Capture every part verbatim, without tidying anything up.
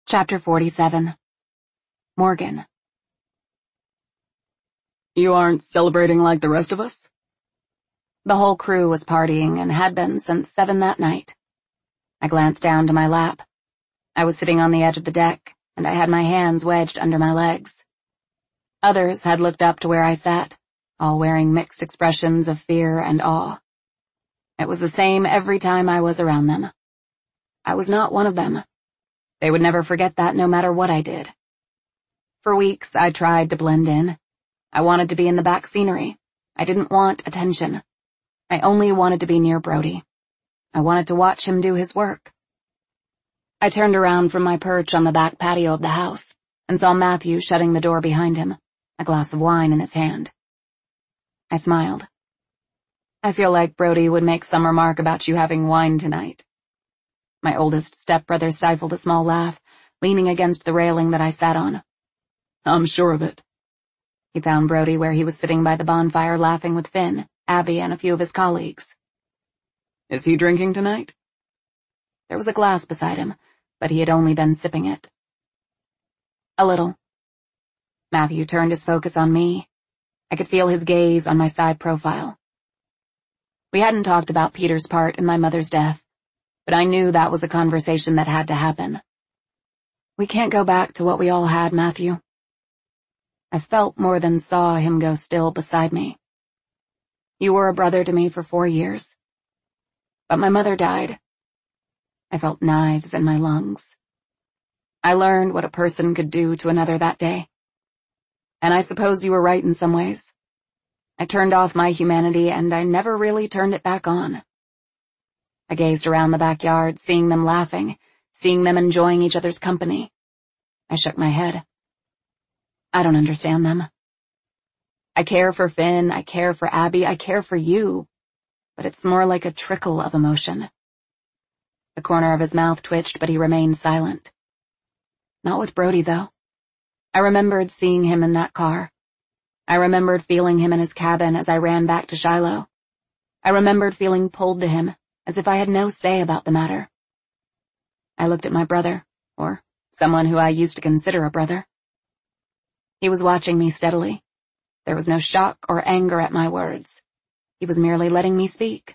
Chapter forty-seven. Morgan. You aren't celebrating like the rest of us? The whole crew was partying and had been since seven that night. I glanced down to my lap. I was sitting on the edge of the deck, and I had my hands wedged under my legs. Others had looked up to where I sat, all wearing mixed expressions of fear and awe. It was the same every time I was around them. I was not one of them. They would never forget that no matter what I did. For weeks I tried to blend in. I wanted to be in the back scenery. I didn't want attention. I only wanted to be near Brody. I wanted to watch him do his work. I turned around from my perch on the back patio of the house and saw Matthew shutting the door behind him, a glass of wine in his hand. I smiled. I feel like Brody would make some remark about you having wine tonight. My oldest stepbrother stifled a small laugh, leaning against the railing that I sat on. I'm sure of it. He found Brody where he was sitting by the bonfire laughing with Finn, Abby, and a few of his colleagues. Is he drinking tonight? There was a glass beside him, but he had only been sipping it. A little. Matthew turned his focus on me. I could feel his gaze on my side profile. We hadn't talked about Peter's part in my mother's death, but I knew that was a conversation that had to happen. We can't go back to what we all had, Matthew. I felt more than saw him go still beside me. You were a brother to me for four years. But my mother died. I felt knives in my lungs. I learned what a person could do to another that day. And I suppose you were right in some ways. I turned off my humanity and I never really turned it back on. I gazed around the backyard, seeing them laughing, seeing them enjoying each other's company. I shook my head. I don't understand them. I care for Finn, I care for Abby, I care for you, but it's more like a trickle of emotion. The corner of his mouth twitched, but he remained silent. Not with Brody, though. I remembered seeing him in that car. I remembered feeling him in his cabin as I ran back to Shiloh. I remembered feeling pulled to him, as if I had no say about the matter. I looked at my brother, or someone who I used to consider a brother. He was watching me steadily. There was no shock or anger at my words. He was merely letting me speak.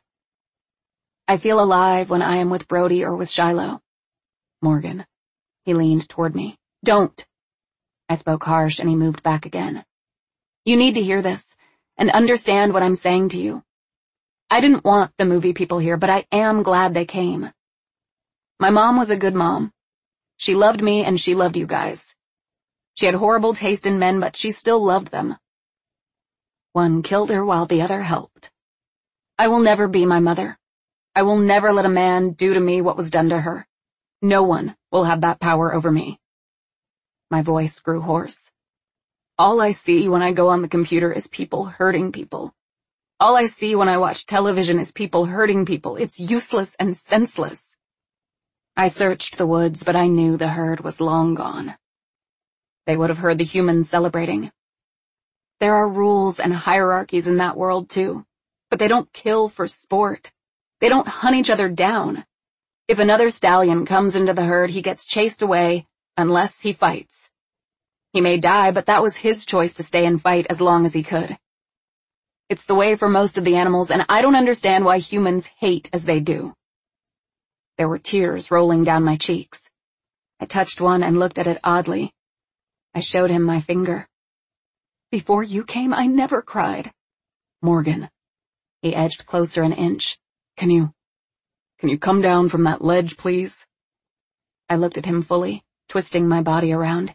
I feel alive when I am with Brody or with Shiloh. Morgan. He leaned toward me. Don't. I spoke harsh and he moved back again. You need to hear this and understand what I'm saying to you. I didn't want the movie people here, but I am glad they came. My mom was a good mom. She loved me and she loved you guys. She had horrible taste in men, but she still loved them. One killed her while the other helped. I will never be my mother. I will never let a man do to me what was done to her. No one will have that power over me. My voice grew hoarse. All I see when I go on the computer is people hurting people. All I see when I watch television is people hurting people. It's useless and senseless. I searched the woods, but I knew the herd was long gone. They would have heard the humans celebrating. There are rules and hierarchies in that world too, but they don't kill for sport. They don't hunt each other down. If another stallion comes into the herd, he gets chased away unless he fights. He may die, but that was his choice to stay and fight as long as he could. It's the way for most of the animals, and I don't understand why humans hate as they do. There were tears rolling down my cheeks. I touched one and looked at it oddly. I showed him my finger. Before you came, I never cried. Morgan. He edged closer an inch. Can you, can you come down from that ledge, please? I looked at him fully, twisting my body around.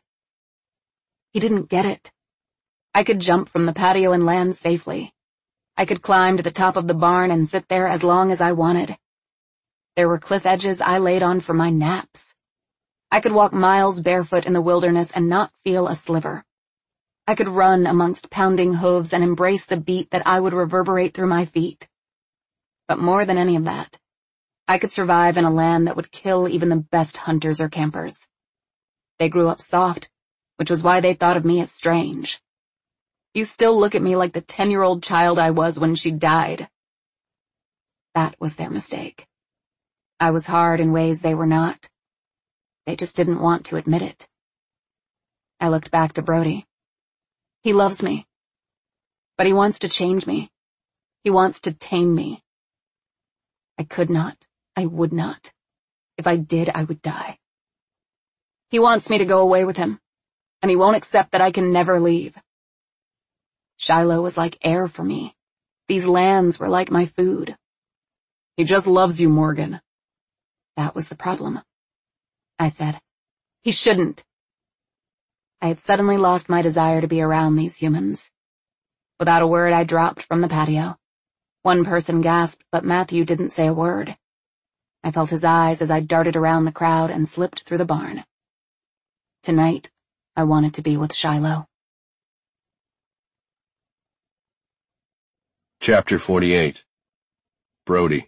He didn't get it. I could jump from the patio and land safely. I could climb to the top of the barn and sit there as long as I wanted. There were cliff edges I laid on for my naps. I could walk miles barefoot in the wilderness and not feel a sliver. I could run amongst pounding hooves and embrace the beat that I would reverberate through my feet. But more than any of that, I could survive in a land that would kill even the best hunters or campers. They grew up soft, which was why they thought of me as strange. You still look at me like the ten-year-old child I was when she died. That was their mistake. I was hard in ways they were not. They just didn't want to admit it. I looked back to Brody. He loves me. But he wants to change me. He wants to tame me. I could not. I would not. If I did, I would die. He wants me to go away with him, and he won't accept that I can never leave. Shiloh was like air for me. These lands were like my food. He just loves you, Morgan. That was the problem. I said, he shouldn't. I had suddenly lost my desire to be around these humans. Without a word, I dropped from the patio. One person gasped, but Matthew didn't say a word. I felt his eyes as I darted around the crowd and slipped through the barn. Tonight, I wanted to be with Shiloh. Chapter forty-eight. Brody.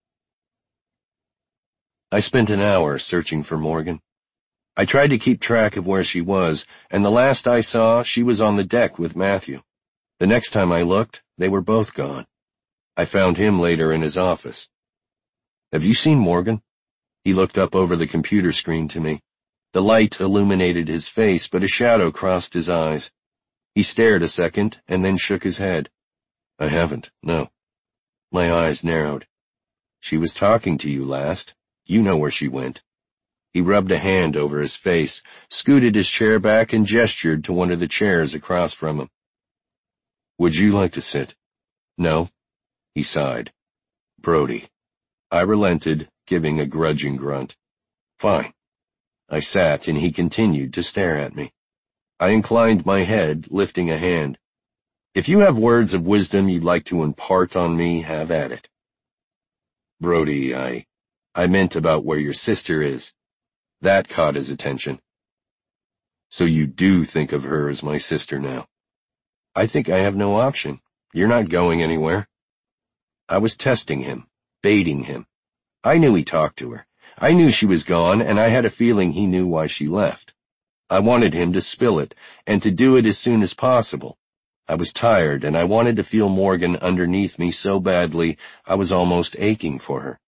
I spent an hour searching for Morgan. I tried to keep track of where she was, and the last I saw, she was on the deck with Matthew. The next time I looked, they were both gone. I found him later in his office. "Have you seen Morgan?" He looked up over the computer screen to me. The light illuminated his face, but a shadow crossed his eyes. He stared a second, and then shook his head. "I haven't, no." My eyes narrowed. "She was talking to you last. You know where she went." He rubbed a hand over his face, scooted his chair back, and gestured to one of the chairs across from him. "Would you like to sit?" "No." He sighed. "Brody." I relented, giving a grudging grunt. "Fine." I sat, and he continued to stare at me. I inclined my head, lifting a hand. "If you have words of wisdom you'd like to impart on me, have at it." "Brody, I... I meant about where your sister is." That caught his attention. "So you do think of her as my sister now?" "I think I have no option. You're not going anywhere." I was testing him, baiting him. I knew he talked to her. I knew she was gone, and I had a feeling he knew why she left. I wanted him to spill it, and to do it as soon as possible. I was tired, and I wanted to feel Morgan underneath me so badly I was almost aching for her.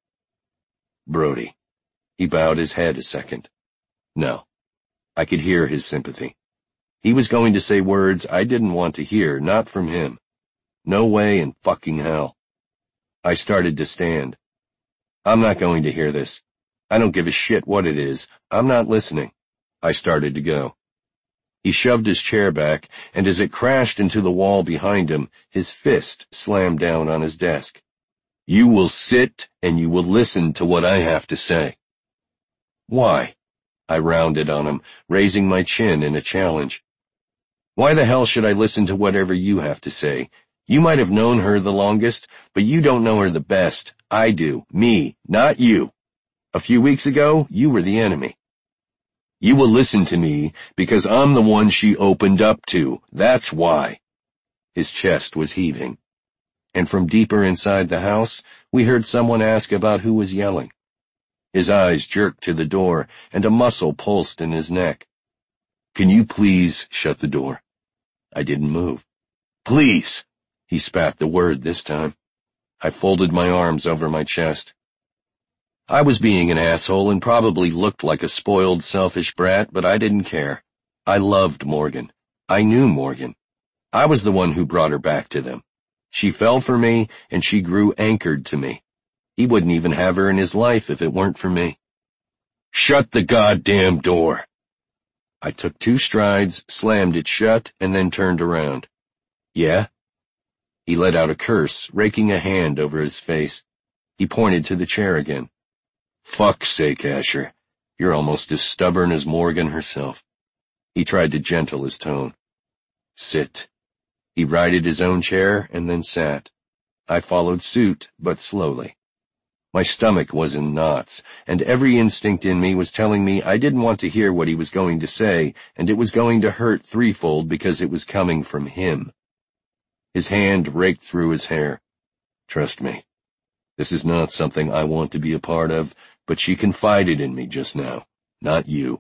"Brody." He bowed his head a second. "No." I could hear his sympathy. He was going to say words I didn't want to hear, not from him. No way in fucking hell. I started to stand. "I'm not going to hear this. I don't give a shit what it is. I'm not listening." I started to go. He shoved his chair back, and as it crashed into the wall behind him, his fist slammed down on his desk. "You will sit, and you will listen to what I have to say." "Why?" I rounded on him, raising my chin in a challenge. "Why the hell should I listen to whatever you have to say? You might have known her the longest, but you don't know her the best. I do. Me, not you. A few weeks ago, you were the enemy. You will listen to me because I'm the one she opened up to. That's why." His chest was heaving. And from deeper inside the house, we heard someone ask about who was yelling. His eyes jerked to the door, and a muscle pulsed in his neck. "Can you please shut the door?" I didn't move. "Please." He spat the word this time. I folded my arms over my chest. I was being an asshole and probably looked like a spoiled, selfish brat, but I didn't care. I loved Morgan. I knew Morgan. I was the one who brought her back to them. She fell for me, and she grew anchored to me. He wouldn't even have her in his life if it weren't for me. "Shut the goddamn door." I took two strides, slammed it shut, and then turned around. "Yeah?" He let out a curse, raking a hand over his face. He pointed to the chair again. "Fuck's sake, Asher. You're almost as stubborn as Morgan herself." He tried to gentle his tone. "Sit." He righted his own chair and then sat. I followed suit, but slowly. My stomach was in knots, and every instinct in me was telling me I didn't want to hear what he was going to say, and it was going to hurt threefold because it was coming from him. His hand raked through his hair. "Trust me. This is not something I want to be a part of, but she confided in me just now, not you."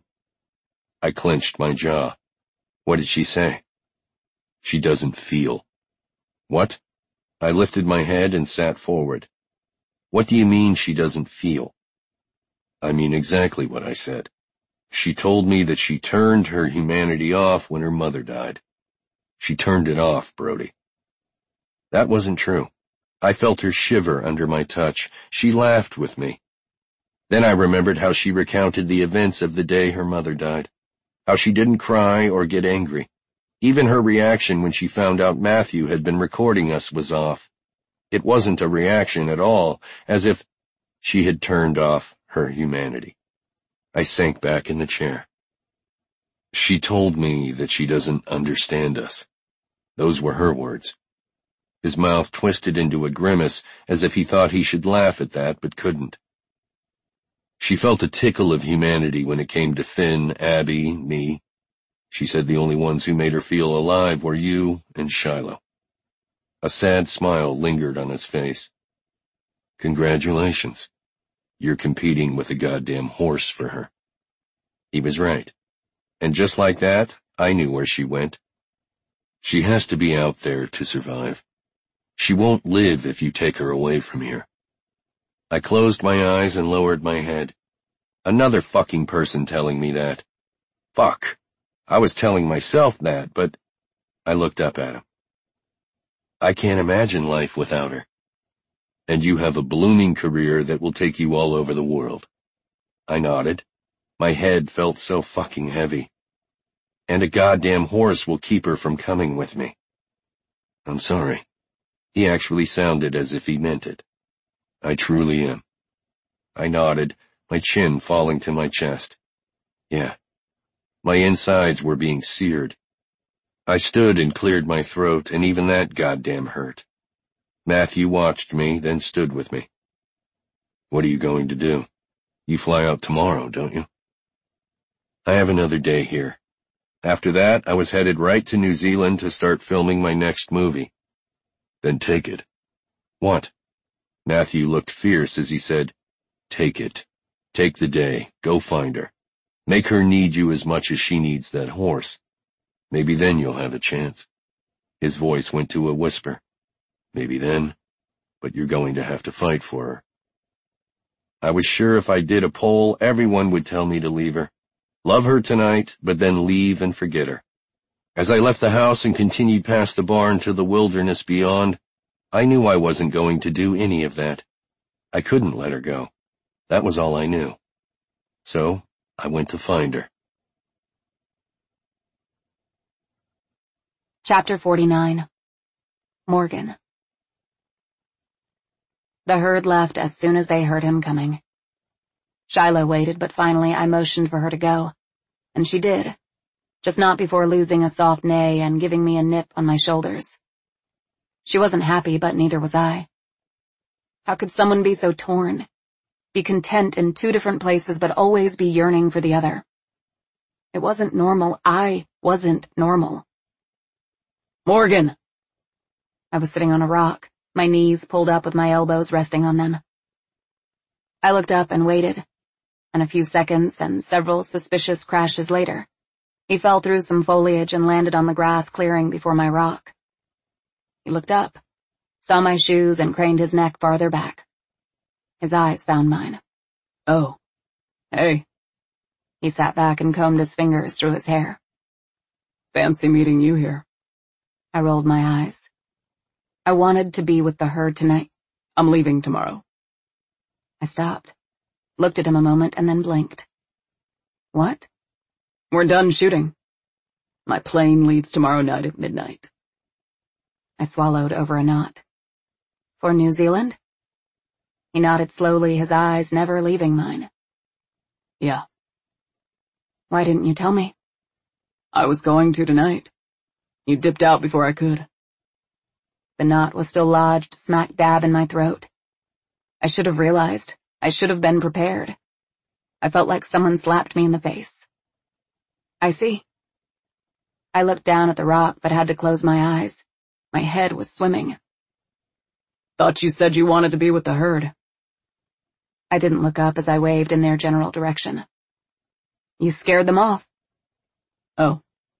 I clenched my jaw. "What did she say?" "She doesn't feel." "What?" I lifted my head and sat forward. "What do you mean she doesn't feel?" "I mean exactly what I said. She told me that she turned her humanity off when her mother died. She turned it off, Brody. That wasn't true. I felt her shiver under my touch. She laughed with me. Then I remembered how she recounted the events of the day her mother died, how she didn't cry or get angry. Even her reaction when she found out Matthew had been recording us was off. It wasn't a reaction at all, as if she had turned off her humanity. I sank back in the chair. She told me that she doesn't understand us. Those were her words. His mouth twisted into a grimace, as if he thought he should laugh at that, but couldn't. She felt a tickle of humanity when it came to Finn, Abby, me. She said the only ones who made her feel alive were you and Shiloh. A sad smile lingered on his face. Congratulations. You're competing with a goddamn horse for her. He was right. And just like that, I knew where she went. She has to be out there to survive. She won't live if you take her away from here. I closed my eyes and lowered my head. Another fucking person telling me that. Fuck. I was telling myself that, but I looked up at him. I can't imagine life without her. And you have a blooming career that will take you all over the world. I nodded. My head felt so fucking heavy. And a goddamn horse will keep her from coming with me. I'm sorry. He actually sounded as if he meant it. I truly am. I nodded, my chin falling to my chest. Yeah. My insides were being seared. I stood and cleared my throat, and even that goddamn hurt. Matthew watched me, then stood with me. What are you going to do? You fly out tomorrow, don't you? I have another day here. After that, I was headed right to New Zealand to start filming my next movie. Then take it. What? Matthew looked fierce as he said, Take it. Take the day. Go find her. Make her need you as much as she needs that horse. Maybe then you'll have a chance. His voice went to a whisper. Maybe then, but you're going to have to fight for her. I was sure if I did a poll, everyone would tell me to leave her. Love her tonight, but then leave and forget her. As I left the house and continued past the barn to the wilderness beyond, I knew I wasn't going to do any of that. I couldn't let her go. That was all I knew. So, I went to find her. Chapter forty-nine. Morgan. The herd left as soon as they heard him coming. Shiloh waited, but finally I motioned for her to go, and she did, just not before losing a soft neigh and giving me a nip on my shoulders. She wasn't happy, but neither was I. How could someone be so torn? Be content in two different places, but always be yearning for the other? It wasn't normal. I wasn't normal. Morgan! I was sitting on a rock, my knees pulled up with my elbows resting on them. I looked up and waited, and a few seconds and several suspicious crashes later, he fell through some foliage and landed on the grass clearing before my rock. He looked up, saw my shoes, and craned his neck farther back. His eyes found mine. Oh. Hey. He sat back and combed his fingers through his hair. Fancy meeting you here. I rolled my eyes. I wanted to be with the herd tonight. I'm leaving tomorrow. I stopped, looked at him a moment, and then blinked. What? We're done shooting. My plane leaves tomorrow night at midnight. I swallowed over a knot. For New Zealand? He nodded slowly, his eyes never leaving mine. Yeah. Why didn't you tell me? I was going to tonight. You dipped out before I could. The knot was still lodged smack dab in my throat. I should have realized. I should have been prepared. I felt like someone slapped me in the face. I see. I looked down at the rock but had to close my eyes. My head was swimming. Thought you said you wanted to be with the herd. I didn't look up as I waved in their general direction. You scared them off. Oh.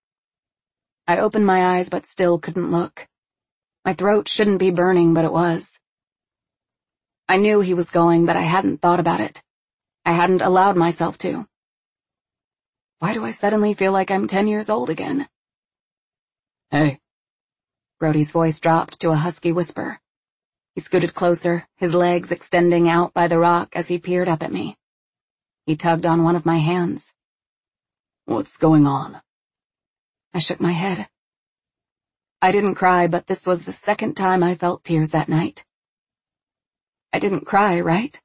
I opened my eyes but still couldn't look. My throat shouldn't be burning, but it was. I knew he was going, but I hadn't thought about it. I hadn't allowed myself to. Why do I suddenly feel like I'm ten years old again? Hey. Brody's voice dropped to a husky whisper. He scooted closer, his legs extending out by the rock as he peered up at me. He tugged on one of my hands. What's going on? I shook my head. I didn't cry, but this was the second time I felt tears that night. I didn't cry, right?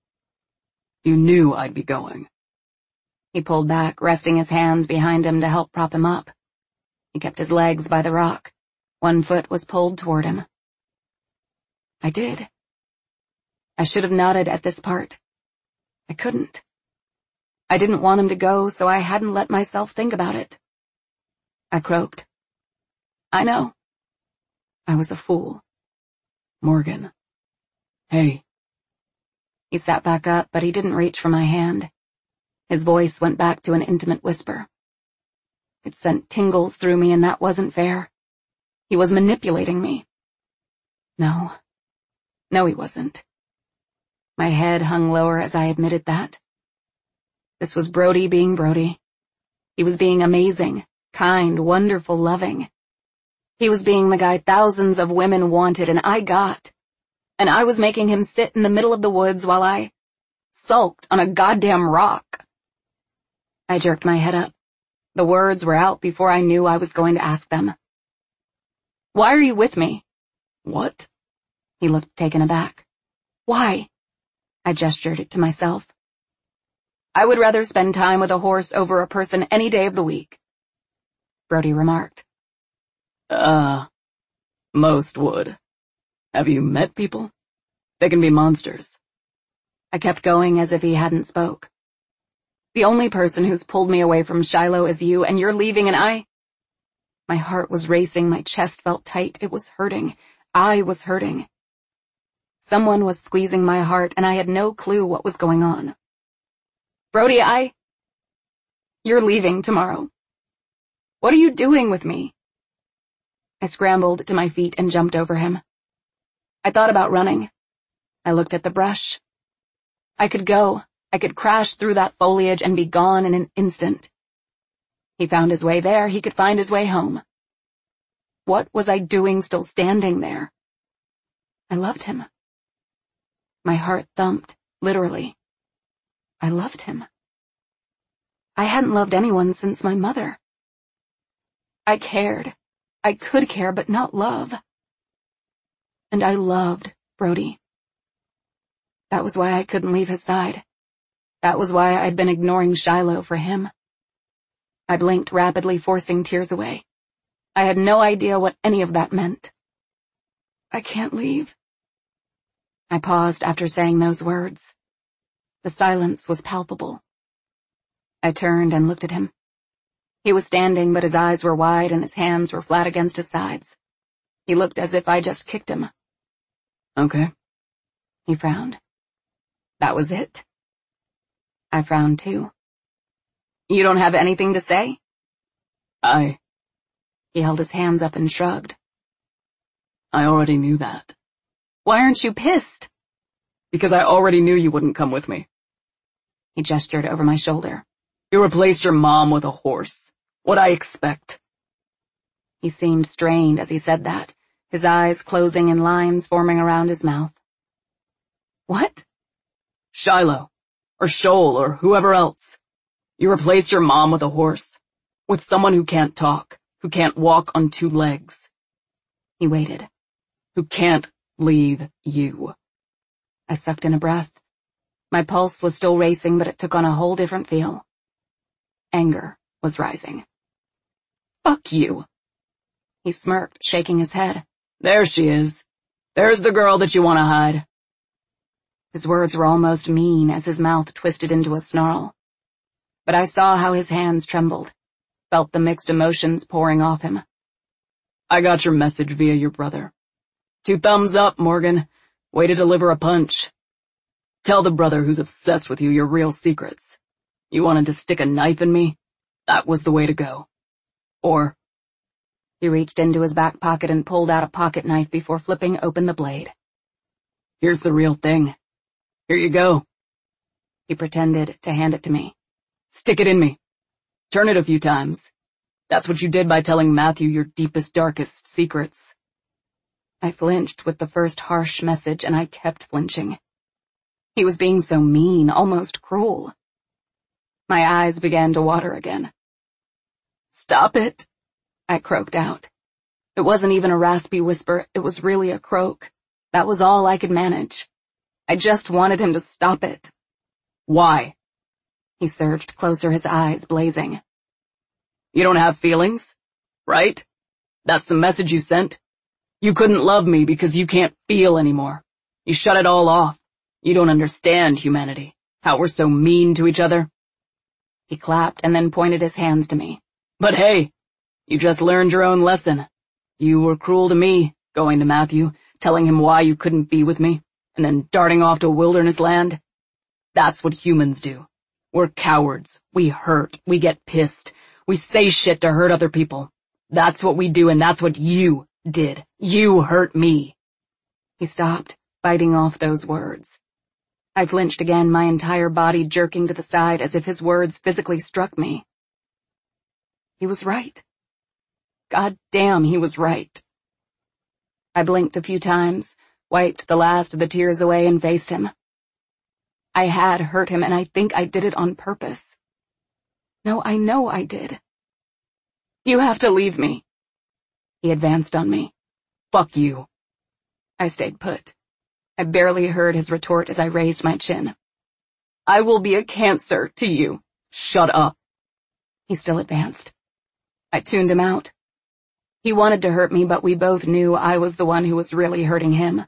You knew I'd be going. He pulled back, resting his hands behind him to help prop him up. He kept his legs by the rock. One foot was pulled toward him. I did. I should have nodded at this part. I couldn't. I didn't want him to go, so I hadn't let myself think about it. I croaked. I know. I was a fool. Morgan. Hey. He sat back up, but he didn't reach for my hand. His voice went back to an intimate whisper. It sent tingles through me, and that wasn't fair. He was manipulating me. No. No, he wasn't. My head hung lower as I admitted that. This was Brody being Brody. He was being amazing, kind, wonderful, loving. He was being the guy thousands of women wanted, and I got. And I was making him sit in the middle of the woods while I sulked on a goddamn rock. I jerked my head up. The words were out before I knew I was going to ask them. Why are you with me? What? He looked taken aback. Why? I gestured it to myself. I would rather spend time with a horse over a person any day of the week, Brody remarked. Uh, most would. Have you met people? They can be monsters. I kept going as if he hadn't spoke. The only person who's pulled me away from Shiloh is you, and you're leaving, and I... My heart was racing, my chest felt tight, it was hurting. I was hurting. Someone was squeezing my heart, and I had no clue what was going on. Brody, I... You're leaving tomorrow. What are you doing with me? I scrambled to my feet and jumped over him. I thought about running. I looked at the brush. I could go. I could crash through that foliage and be gone in an instant. He found his way there. He could find his way home. What was I doing still standing there? I loved him. My heart thumped, literally. I loved him. I hadn't loved anyone since my mother. I cared. I could care, but not love. And I loved Brody. That was why I couldn't leave his side. That was why I'd been ignoring Shiloh for him. I blinked rapidly, forcing tears away. I had no idea what any of that meant. I can't leave. I paused after saying those words. The silence was palpable. I turned and looked at him. He was standing, but his eyes were wide and his hands were flat against his sides. He looked as if I just kicked him. Okay. He frowned. That was it? I frowned too. You don't have anything to say? I... He held his hands up and shrugged. I already knew that. Why aren't you pissed? Because I already knew you wouldn't come with me. He gestured over my shoulder. You replaced your mom with a horse. What'd I expect? He seemed strained as he said that, his eyes closing in lines forming around his mouth. What? Shiloh, or Shoal, or whoever else. You replaced your mom with a horse. With someone who can't talk, who can't walk on two legs. He waited. Who can't leave you. I sucked in a breath. My pulse was still racing, but it took on a whole different feel. Anger was rising. Fuck you. He smirked, shaking his head. There she is. There's the girl that you want to hide. His words were almost mean as his mouth twisted into a snarl. But I saw how his hands trembled, felt the mixed emotions pouring off him. I got your message via your brother. Two thumbs up, Morgan. Way to deliver a punch. Tell the brother who's obsessed with you your real secrets. You wanted to stick a knife in me? That was the way to go. Or... He reached into his back pocket and pulled out a pocket knife before flipping open the blade. Here's the real thing. Here you go. He pretended to hand it to me. Stick it in me. Turn it a few times. That's what you did by telling Matthew your deepest, darkest secrets. I flinched with the first harsh message, and I kept flinching. He was being so mean, almost cruel. My eyes began to water again. Stop it, I croaked out. It wasn't even a raspy whisper, it was really a croak. That was all I could manage. I just wanted him to stop it. Why? He surged closer, his eyes blazing. You don't have feelings, right? That's the message you sent? You couldn't love me because you can't feel anymore. You shut it all off. You don't understand humanity, how we're so mean to each other. He clapped and then pointed his hands to me. But hey, you just learned your own lesson. You were cruel to me, going to Matthew, telling him why you couldn't be with me, and then darting off to a wilderness land. That's what humans do. We're cowards. We hurt. We get pissed. We say shit to hurt other people. That's what we do, and that's what you did. You hurt me. He stopped, biting off those words. I flinched again, my entire body jerking to the side as if his words physically struck me. He was right. God damn, he was right. I blinked a few times, wiped the last of the tears away, and faced him. I had hurt him, and I think I did it on purpose. No, I know I did. You have to leave me. He advanced on me. Fuck you. I stayed put. I barely heard his retort as I raised my chin. I will be a cancer to you. Shut up. He still advanced. I tuned him out. He wanted to hurt me, but we both knew I was the one who was really hurting him.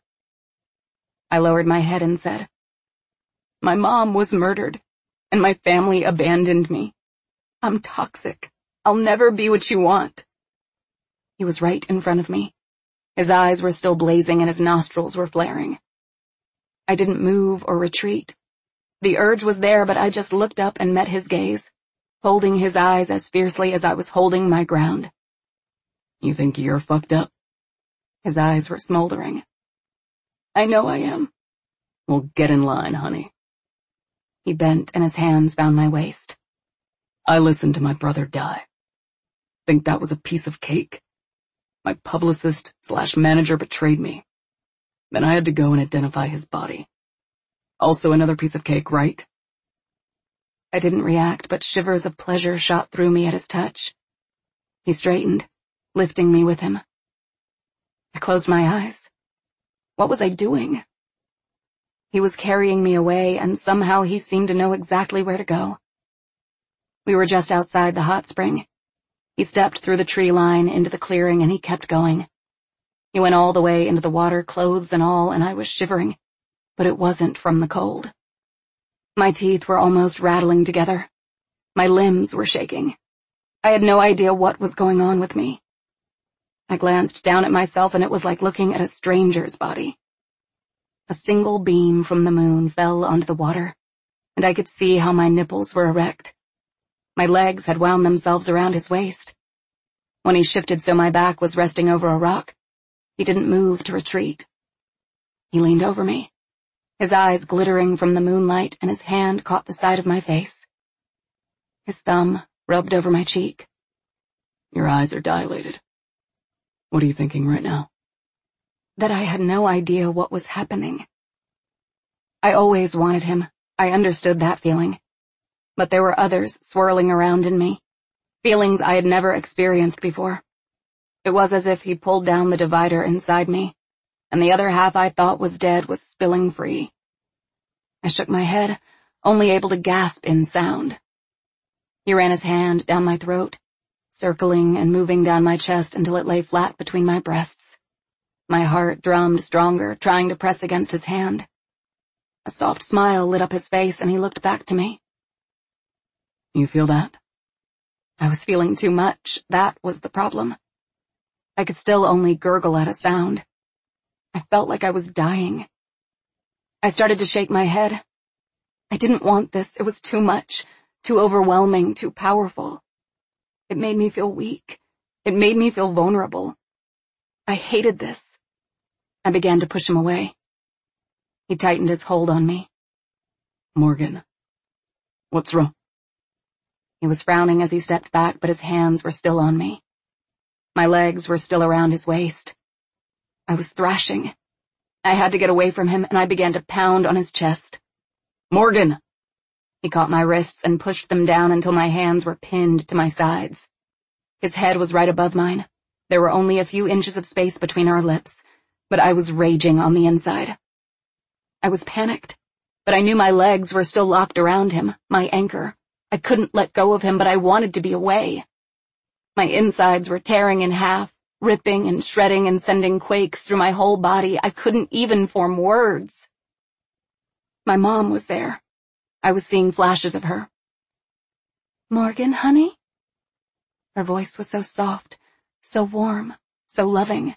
I lowered my head and said, My mom was murdered, and my family abandoned me. I'm toxic. I'll never be what you want. He was right in front of me. His eyes were still blazing and his nostrils were flaring. I didn't move or retreat. The urge was there, but I just looked up and met his gaze, holding his eyes as fiercely as I was holding my ground. You think you're fucked up? His eyes were smoldering. I know I am. Well, get in line, honey. He bent and his hands found my waist. I listened to my brother die. Think that was a piece of cake? My publicist slash manager betrayed me. Then I had to go and identify his body. Also another piece of cake, right? I didn't react, but shivers of pleasure shot through me at his touch. He straightened, lifting me with him. I closed my eyes. What was I doing? He was carrying me away, and somehow he seemed to know exactly where to go. We were just outside the hot spring. He stepped through the tree line into the clearing, and he kept going. He went all the way into the water, clothes and all, and I was shivering, but it wasn't from the cold. My teeth were almost rattling together. My limbs were shaking. I had no idea what was going on with me. I glanced down at myself, and it was like looking at a stranger's body. A single beam from the moon fell onto the water, and I could see how my nipples were erect. My legs had wound themselves around his waist. When he shifted so my back was resting over a rock, he didn't move to retreat. He leaned over me, his eyes glittering from the moonlight, and his hand caught the side of my face. His thumb rubbed over my cheek. Your eyes are dilated. What are you thinking right now? That I had no idea what was happening. I always wanted him. I understood that feeling. But there were others swirling around in me, feelings I had never experienced before. It was as if he pulled down the divider inside me, and the other half I thought was dead was spilling free. I shook my head, only able to gasp in sound. He ran his hand down my throat, circling and moving down my chest until it lay flat between my breasts. My heart drummed stronger, trying to press against his hand. A soft smile lit up his face, and he looked back to me. You feel that? I was feeling too much. That was the problem. I could still only gurgle out a sound. I felt like I was dying. I started to shake my head. I didn't want this. It was too much, too overwhelming, too powerful. It made me feel weak. It made me feel vulnerable. I hated this. I began to push him away. He tightened his hold on me. Morgan, what's wrong? He was frowning as he stepped back, but his hands were still on me. My legs were still around his waist. I was thrashing. I had to get away from him, and I began to pound on his chest. Morgan! He caught my wrists and pushed them down until my hands were pinned to my sides. His head was right above mine. There were only a few inches of space between our lips, but I was raging on the inside. I was panicked, but I knew my legs were still locked around him, my anchor. I couldn't let go of him, but I wanted to be away. My insides were tearing in half, ripping and shredding and sending quakes through my whole body. I couldn't even form words. My mom was there. I was seeing flashes of her. "Morgan, honey?" Her voice was so soft, so warm, so loving.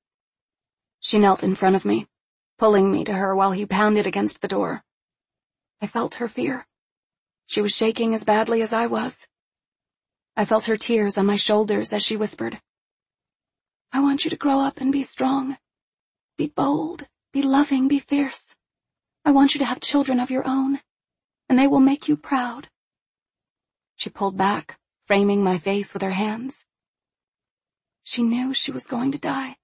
She knelt in front of me, pulling me to her while he pounded against the door. I felt her fear. She was shaking as badly as I was. I felt her tears on my shoulders as she whispered, "I want you to grow up and be strong. Be bold, be loving, be fierce. I want you to have children of your own, and they will make you proud." She pulled back, framing my face with her hands. She knew she was going to die.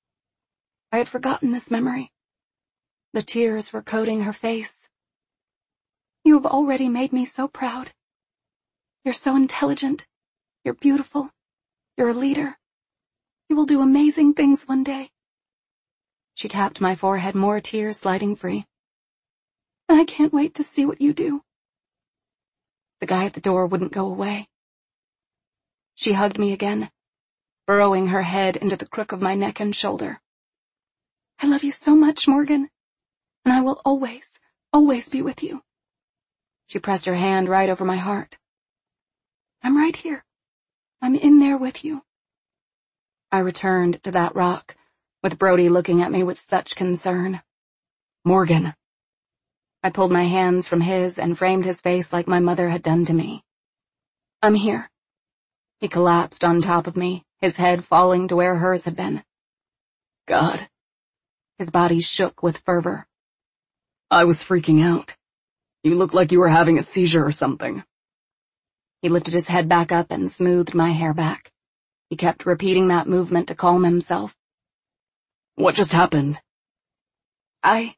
I had forgotten this memory. The tears were coating her face. "You have already made me so proud. You're so intelligent. You're beautiful. You're a leader. You will do amazing things one day." She tapped my forehead, more tears sliding free. "And I can't wait to see what you do." The guy at the door wouldn't go away. She hugged me again, burrowing her head into the crook of my neck and shoulder. "I love you so much, Morgan, and I will always, always be with you." She pressed her hand right over my heart. "I'm right here. I'm in there with you." I returned to that rock, with Brody looking at me with such concern. Morgan! I pulled my hands from his and framed his face like my mother had done to me. "I'm here." He collapsed on top of me, his head falling to where hers had been. God. His body shook with fervor. I was freaking out. You looked like you were having a seizure or something. He lifted his head back up and smoothed my hair back. He kept repeating that movement to calm himself. What just happened? I...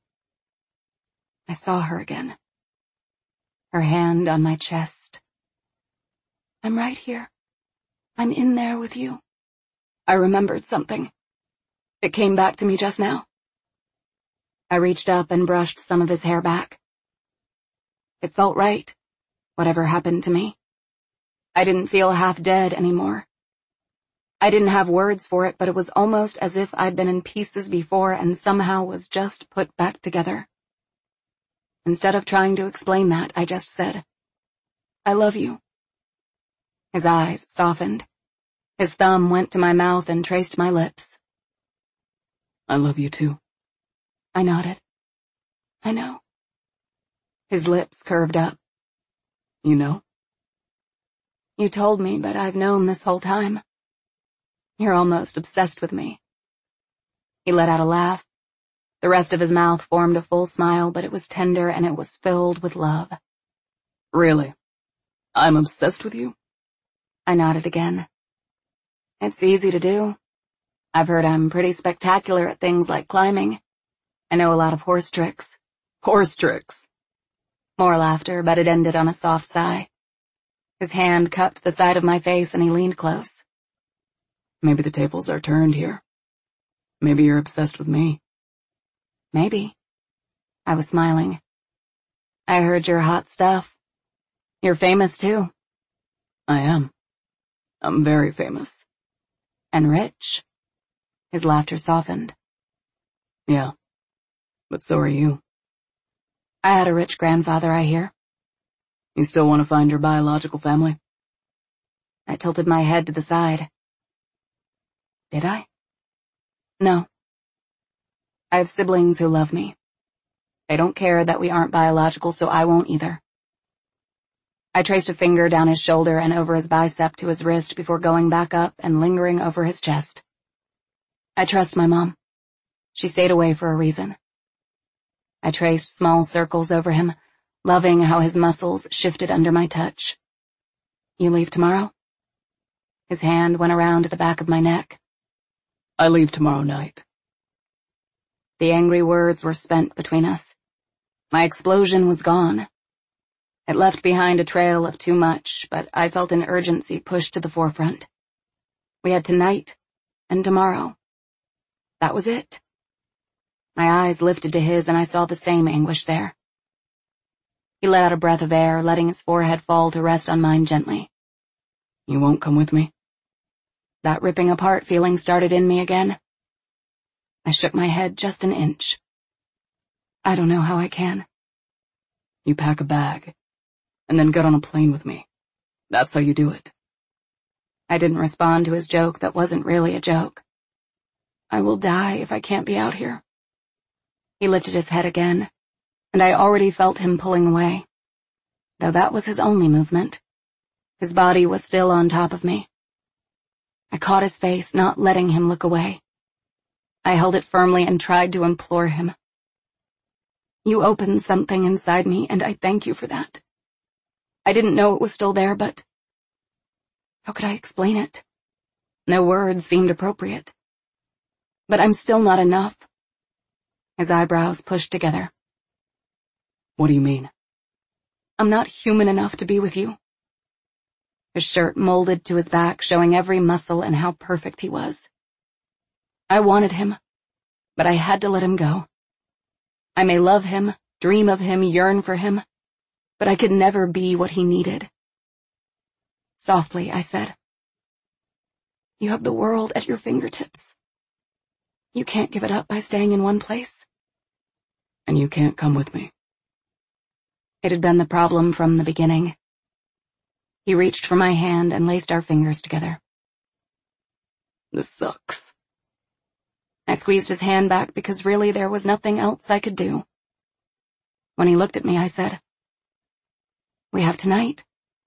I saw her again. Her hand on my chest. "I'm right here. I'm in there with you." I remembered something. It came back to me just now. I reached up and brushed some of his hair back. It felt right, whatever happened to me. I didn't feel half dead anymore. I didn't have words for it, but it was almost as if I'd been in pieces before and somehow was just put back together. Instead of trying to explain that, I just said, "I love you." His eyes softened. His thumb went to my mouth and traced my lips. "I love you too." I nodded. "I know." His lips curved up. "You know?" "You told me, but I've known this whole time. You're almost obsessed with me." He let out a laugh. The rest of his mouth formed a full smile, but it was tender and it was filled with love. "Really? I'm obsessed with you?" I nodded again. "It's easy to do. I've heard I'm pretty spectacular at things like climbing. I know a lot of horse tricks." "Horse tricks?" More laughter, but it ended on a soft sigh. His hand cupped the side of my face and he leaned close. "Maybe the tables are turned here. Maybe you're obsessed with me." "Maybe." I was smiling. "I heard you're hot stuff. You're famous too." "I am. I'm very famous." "And rich." His laughter softened. "Yeah, but so are you." "I had a rich grandfather, I hear." "You still want to find your biological family?" I tilted my head to the side. Did I? No. I have siblings who love me. They don't care that we aren't biological, so I won't either. I traced a finger down his shoulder and over his bicep to his wrist before going back up and lingering over his chest. I trust my mom. She stayed away for a reason. I traced small circles over him, loving how his muscles shifted under my touch. You leave tomorrow? His hand went around to the back of my neck. I leave tomorrow night. The angry words were spent between us. My explosion was gone. It left behind a trail of too much, but I felt an urgency pushed to the forefront. We had tonight and tomorrow. That was it. My eyes lifted to his and I saw the same anguish there. He let out a breath of air, letting his forehead fall to rest on mine gently. You won't come with me? That ripping apart feeling started in me again. I shook my head just an inch. I don't know how I can. You pack a bag, and then get on a plane with me. That's how you do it. I didn't respond to his joke that wasn't really a joke. I will die if I can't be out here. He lifted his head again, and I already felt him pulling away. Though that was his only movement. His body was still on top of me. I caught his face, not letting him look away. I held it firmly and tried to implore him. You opened something inside me, and I thank you for that. I didn't know it was still there, but how could I explain it? No words seemed appropriate. But I'm still not enough. His eyebrows pushed together. What do you mean? I'm not human enough to be with you. His shirt molded to his back, showing every muscle and how perfect he was. I wanted him, but I had to let him go. I may love him, dream of him, yearn for him, but I could never be what he needed. Softly, I said, you have the world at your fingertips. You can't give it up by staying in one place. And you can't come with me. It had been the problem from the beginning. He reached for my hand and laced our fingers together. This sucks. I squeezed his hand back because really there was nothing else I could do. When he looked at me, I said, we have tonight.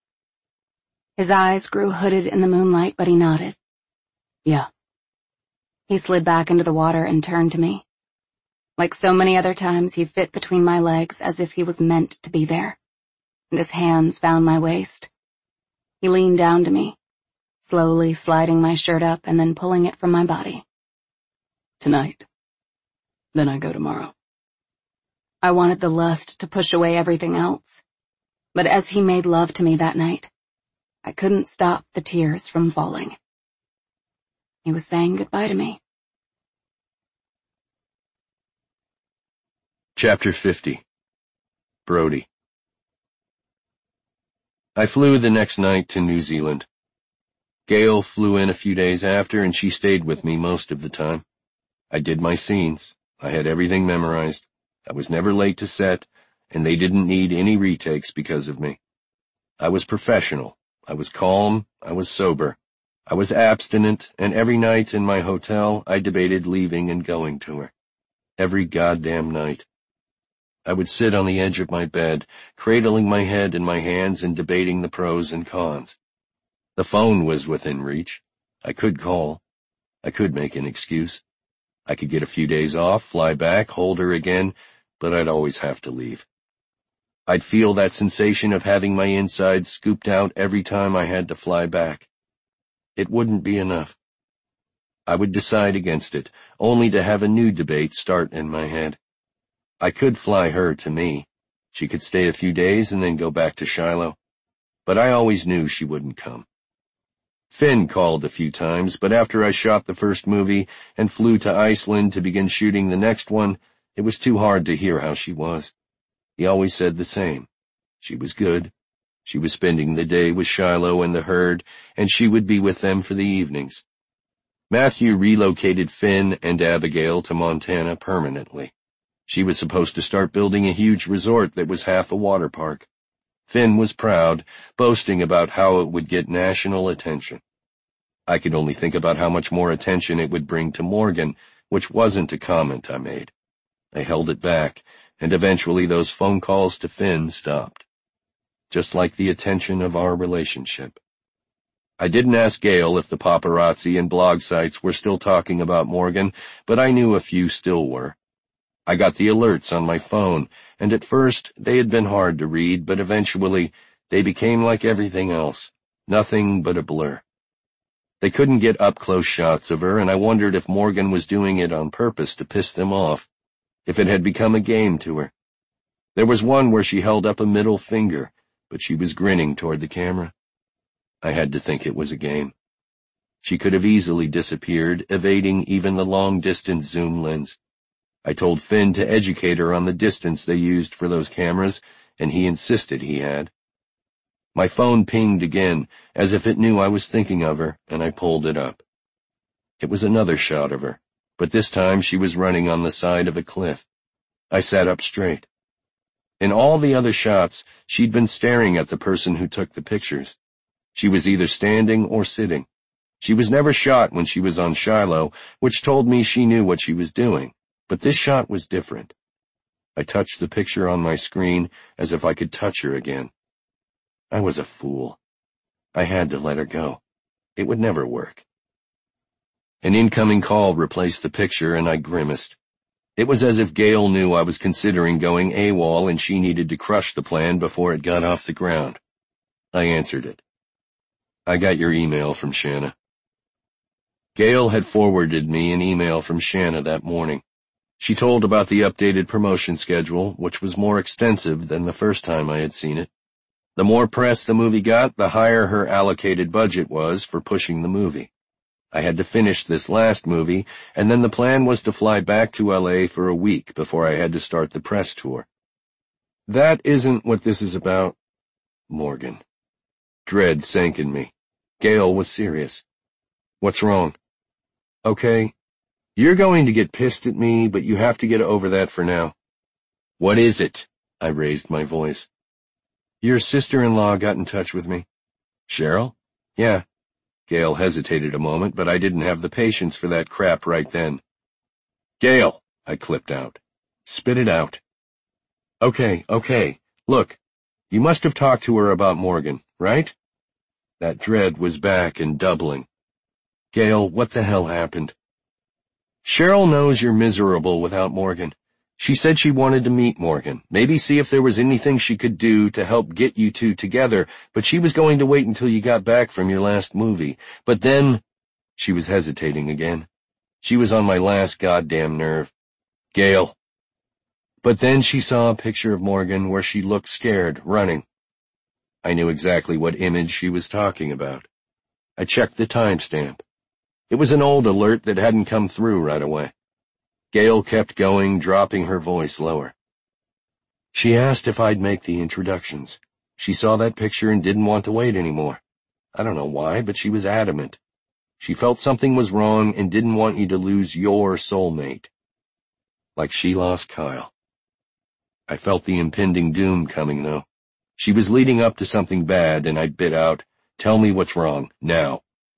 His eyes grew hooded in the moonlight, but he nodded. Yeah. He slid back into the water and turned to me. Like so many other times, he fit between my legs as if he was meant to be there, and his hands found my waist. He leaned down to me, slowly sliding my shirt up and then pulling it from my body. Tonight. Then I go tomorrow. I wanted the lust to push away everything else, but as he made love to me that night, I couldn't stop the tears from falling. He was saying goodbye to me. Chapter fifty. Brody. I flew the next night to New Zealand. Gail flew in a few days after, and she stayed with me most of the time. I did my scenes. I had everything memorized. I was never late to set, and they didn't need any retakes because of me. I was professional. I was calm. I was sober. I was abstinent, and every night in my hotel I debated leaving and going to her. Every goddamn night. I would sit on the edge of my bed, cradling my head in my hands and debating the pros and cons. The phone was within reach. I could call. I could make an excuse. I could get a few days off, fly back, hold her again, but I'd always have to leave. I'd feel that sensation of having my insides scooped out every time I had to fly back. It wouldn't be enough. I would decide against it, only to have a new debate start in my head. I could fly her to me. She could stay a few days and then go back to Shiloh. But I always knew she wouldn't come. Finn called a few times, but after I shot the first movie and flew to Iceland to begin shooting the next one, it was too hard to hear how she was. He always said the same. She was good. She was spending the day with Shiloh and the herd, and she would be with them for the evenings. Matthew relocated Finn and Abigail to Montana permanently. She was supposed to start building a huge resort that was half a water park. Finn was proud, boasting about how it would get national attention. I could only think about how much more attention it would bring to Morgan, which wasn't a comment I made. I held it back, and eventually those phone calls to Finn stopped. Just like the attention of our relationship. I didn't ask Gail if the paparazzi and blog sites were still talking about Morgan, but I knew a few still were. I got the alerts on my phone, and at first they had been hard to read, but eventually they became like everything else, Nothing but a blur. They couldn't get up-close shots of her, and I wondered if Morgan was doing it on purpose to piss them off, if it had become a game to her. There was one where she held up a middle finger, but she was grinning toward the camera. I had to think it was a game. She could have easily disappeared, evading even the long-distance zoom lens. I told Finn to educate her on the distance they used for those cameras, and he insisted he had. My phone pinged again, as if it knew I was thinking of her, and I pulled it up. It was another shot of her, but this time she was running on the side of a cliff. I sat up straight. In all the other shots, she'd been staring at the person who took the pictures. She was either standing or sitting. She was never shot when she was on Shiloh, which told me she knew what she was doing, but this shot was different. I touched the picture on my screen as if I could touch her again. I was a fool. I had to let her go. It would never work. An incoming call replaced the picture, and I grimaced. It was as if Gail knew I was considering going AWOL and she needed to crush the plan before it got off the ground. I answered it. I got your email from Shanna. Gail had forwarded me an email from Shanna that morning. She told about the updated promotion schedule, which was more extensive than the first time I had seen it. The more press the movie got, the higher her allocated budget was for pushing the movie. I had to finish this last movie, and then the plan was to fly back to L A for a week before I had to start the press tour. That isn't what this is about, Morgan. Dread sank in me. Gail was serious. What's wrong? Okay, you're going to get pissed at me, but you have to get over that for now. What is it? I raised my voice. Your sister-in-law got in touch with me. Cheryl? Yeah. Gail hesitated a moment, but I didn't have the patience for that crap right then. Gail, I clipped out. Spit it out. Okay, okay. Look, you must have talked to her about Morgan, right? That dread was back and doubling. Gail, what the hell happened? Cheryl knows you're miserable without Morgan. She said she wanted to meet Morgan, maybe see if there was anything she could do to help get you two together, but she was going to wait until you got back from your last movie. But then, she was hesitating again. She was on my last goddamn nerve. Gail. But then she saw a picture of Morgan where she looked scared, running. I knew exactly what image she was talking about. I checked the timestamp. It was an old alert that hadn't come through right away. Gail kept going, dropping her voice lower. She asked if I'd make the introductions. She saw that picture and didn't want to wait anymore. I don't know why, but she was adamant. She felt something was wrong and didn't want you to lose your soulmate. Like she lost Kyle. I felt the impending doom coming, though. She was leading up to something bad, and I bit out, "Tell me what's wrong, now."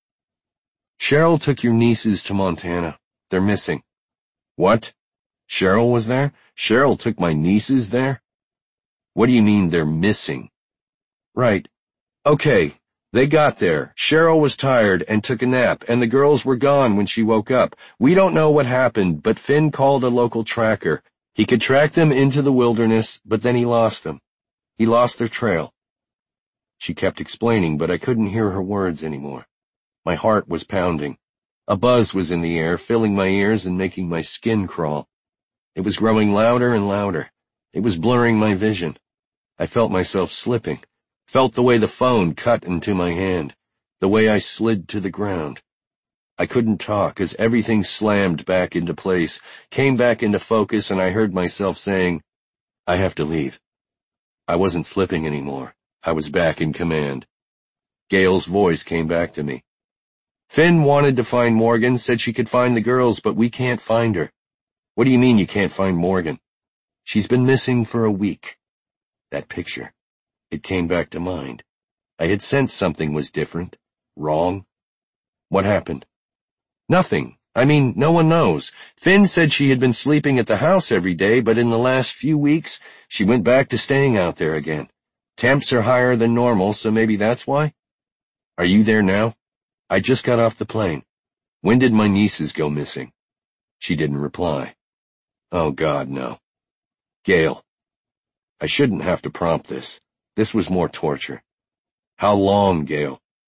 Cheryl took your nieces to Montana. They're missing. What? Cheryl was there? Cheryl took my nieces there? What do you mean they're missing? Right. Okay, they got there. Cheryl was tired and took a nap, and the girls were gone when she woke up. We don't know what happened, but Finn called a local tracker. He could track them into the wilderness, but then he lost them. He lost their trail. She kept explaining, but I couldn't hear her words anymore. My heart was pounding. A buzz was in the air, filling my ears and making my skin crawl. It was growing louder and louder. It was blurring my vision. I felt myself slipping, felt the way the phone cut into my hand, the way I slid to the ground. I couldn't talk as everything slammed back into place, came back into focus, and I heard myself saying, I have to leave. I wasn't slipping anymore. I was back in command. Gail's voice came back to me. Finn wanted to find Morgan, said she could find the girls, but we can't find her. What do you mean you can't find Morgan? She's been missing for a week. That picture. It came back to mind. I had sensed something was different, wrong. What happened? Nothing. I mean, no one knows. Finn said she had been sleeping at the house every day, but in the last few weeks, she went back to staying out there again. Temps are higher than normal, so maybe that's why? Are you there now? I just got off the plane. When did my nieces go missing? She didn't reply. Oh, God, no. Gail. I shouldn't have to prompt this. This was more torture. How long, Gail?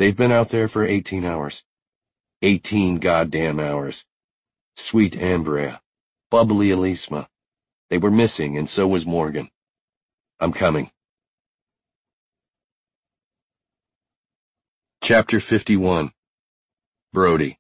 They've been out there for eighteen hours. Eighteen goddamn hours. Sweet Ambrea. Bubbly Elisma. They were missing, and so was Morgan. I'm coming. Chapter fifty-one. Brody.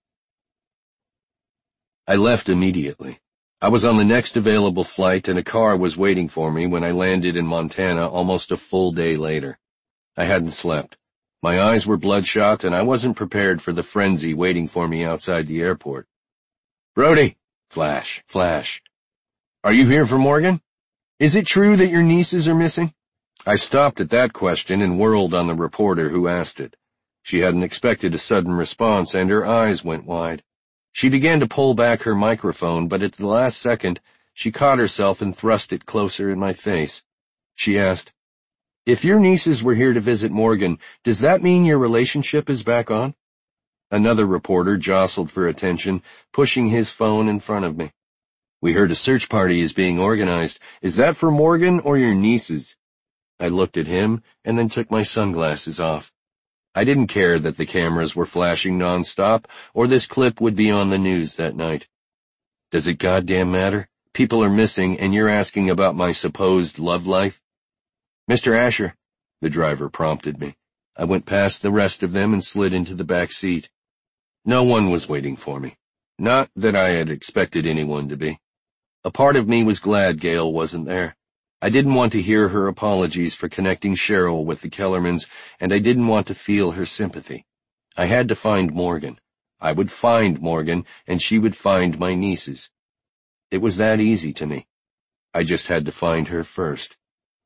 I left immediately. I was on the next available flight, and a car was waiting for me when I landed in Montana almost a full day later. I hadn't slept. My eyes were bloodshot, and I wasn't prepared for the frenzy waiting for me outside the airport. Brody! Flash, flash. Are you here for Morgan? Is it true that your nieces are missing? I stopped at that question and whirled on the reporter who asked it. She hadn't expected a sudden response, and her eyes went wide. She began to pull back her microphone, but at the last second, she caught herself and thrust it closer in my face. She asked, "If your nieces were here to visit Morgan, does that mean your relationship is back on?" Another reporter jostled for attention, pushing his phone in front of me. "We heard a search party is being organized. Is that for Morgan or your nieces?" I looked at him and then took my sunglasses off. I didn't care that the cameras were flashing nonstop or this clip would be on the news that night. Does it goddamn matter? People are missing and you're asking about my supposed love life? "Mister Asher," the driver prompted me. I went past the rest of them and slid into the back seat. No one was waiting for me. Not that I had expected anyone to be. A part of me was glad Gail wasn't there. I didn't want to hear her apologies for connecting Cheryl with the Kellermans, and I didn't want to feel her sympathy. I had to find Morgan. I would find Morgan, and she would find my nieces. It was that easy to me. I just had to find her first.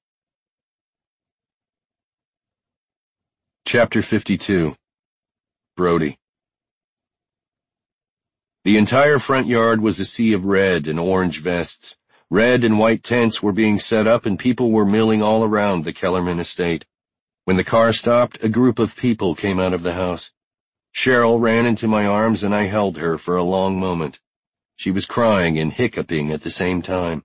Chapter fifty-two. Brody. The entire front yard was a sea of red and orange vests. Red and white tents were being set up and people were milling all around the Kellerman estate. When the car stopped, a group of people came out of the house. Cheryl ran into my arms and I held her for a long moment. She was crying and hiccuping at the same time.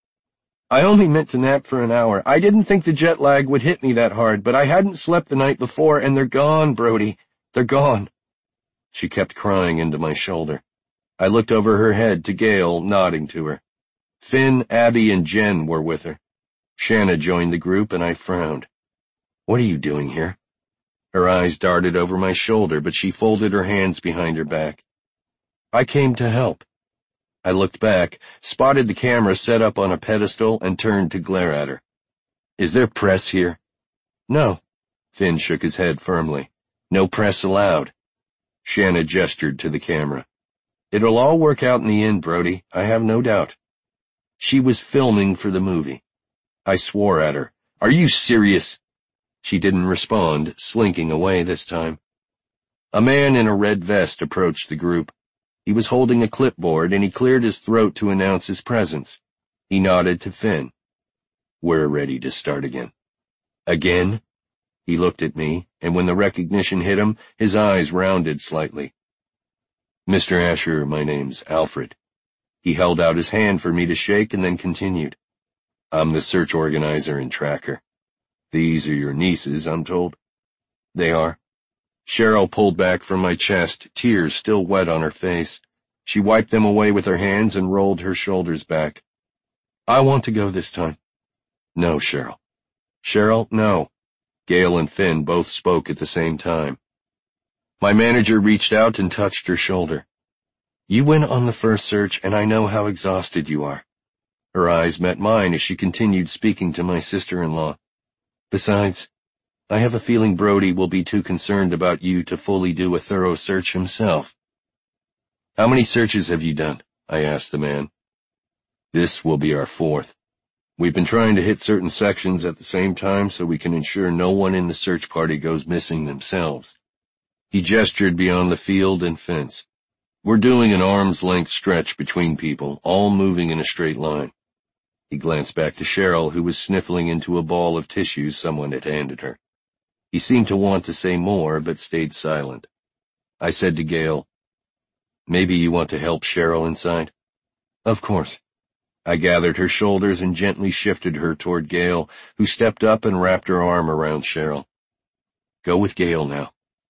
"I only meant to nap for an hour. I didn't think the jet lag would hit me that hard, but I hadn't slept the night before and they're gone, Brody. They're gone." She kept crying into my shoulder. I looked over her head to Gail, nodding to her. Finn, Abby, and Jen were with her. Shanna joined the group, and I frowned. "What are you doing here?" Her eyes darted over my shoulder, but she folded her hands behind her back. "I came to help." I looked back, spotted the camera set up on a pedestal, and turned to glare at her. "Is there press here?" "No." Finn shook his head firmly. "No press allowed." Shanna gestured to the camera. "It'll all work out in the end, Brody. I have no doubt." She was filming for the movie. I swore at her. "Are you serious?" She didn't respond, slinking away this time. A man in a red vest approached the group. He was holding a clipboard and he cleared his throat to announce his presence. He nodded to Finn. "We're ready to start again." "Again?" He looked at me, and when the recognition hit him, his eyes rounded slightly. "Mister Asher, my name's Alfred." He held out his hand for me to shake and then continued. "I'm the search organizer and tracker. These are your nieces, I'm told." "They are." Cheryl pulled back from my chest, tears still wet on her face. She wiped them away with her hands and rolled her shoulders back. "I want to go this time." "No, Cheryl." "Cheryl, no." Gail and Finn both spoke at the same time. My manager reached out and touched her shoulder. "You went on the first search, and I know how exhausted you are." Her eyes met mine as she continued speaking to my sister-in-law. "Besides, I have a feeling Brody will be too concerned about you to fully do a thorough search himself." "How many searches have you done?" I asked the man. "This will be our fourth. We've been trying to hit certain sections at the same time so we can ensure no one in the search party goes missing themselves." He gestured beyond the field and fence. "We're doing an arm's-length stretch between people, all moving in a straight line." He glanced back to Cheryl, who was sniffling into a ball of tissues someone had handed her. He seemed to want to say more, but stayed silent. I said to Gail, "Maybe you want to help Cheryl inside?" "Of course." I gathered her shoulders and gently shifted her toward Gail, who stepped up and wrapped her arm around Cheryl. "Go with Gail now.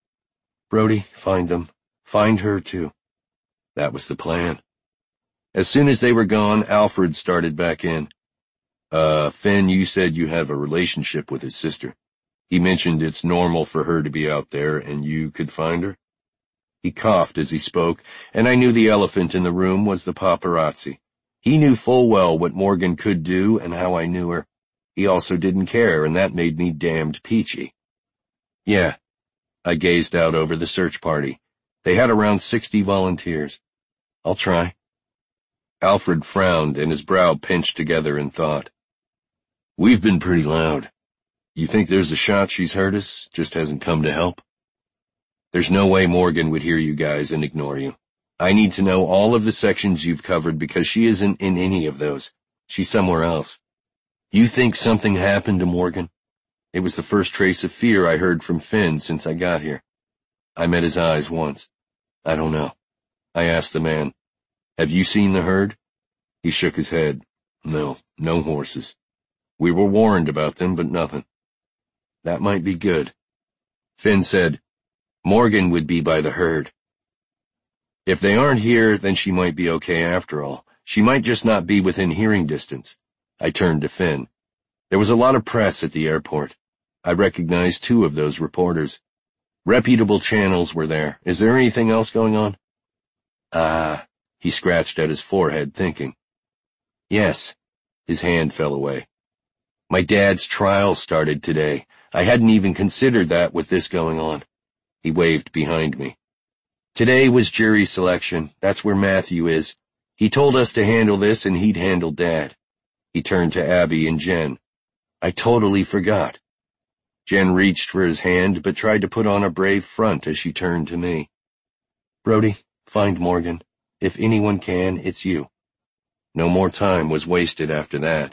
Brody, find them. Find her, too. That was the plan. As soon as they were gone, Alfred started back in. Uh, Finn, you said you have a relationship with his sister. He mentioned it's normal for her to be out there and you could find her. He coughed as he spoke, and I knew the elephant in the room was the paparazzi. He knew full well what Morgan could do and how I knew her. He also didn't care, and that made me damned peachy. Yeah. I gazed out over the search party. They had around sixty volunteers. I'll try. Alfred frowned, and his brow pinched together in thought. We've been pretty loud. You think there's a shot she's heard us, just hasn't come to help? There's no way Morgan would hear you guys and ignore you. I need to know all of the sections you've covered because she isn't in any of those. She's somewhere else. You think something happened to Morgan? It was the first trace of fear I heard from Finn since I got here. I met his eyes once. I don't know. I asked the man, have you seen the herd? He shook his head. No, no horses. We were warned about them, but nothing. That might be good. Finn said, Morgan would be by the herd. If they aren't here, then she might be okay after all. She might just not be within hearing distance. I turned to Finn. There was a lot of press at the airport. I recognized two of those reporters. Reputable channels were there. Is there anything else going on? Ah, he scratched at his forehead, thinking. Yes. His hand fell away. My dad's trial started today. I hadn't even considered that with this going on. He waved behind me. Today was jury selection. That's where Matthew is. He told us to handle this and he'd handle Dad. He turned to Abby and Jen. I totally forgot. Jen reached for his hand but tried to put on a brave front as she turned to me. Brody, find Morgan. If anyone can, it's you. No more time was wasted after that.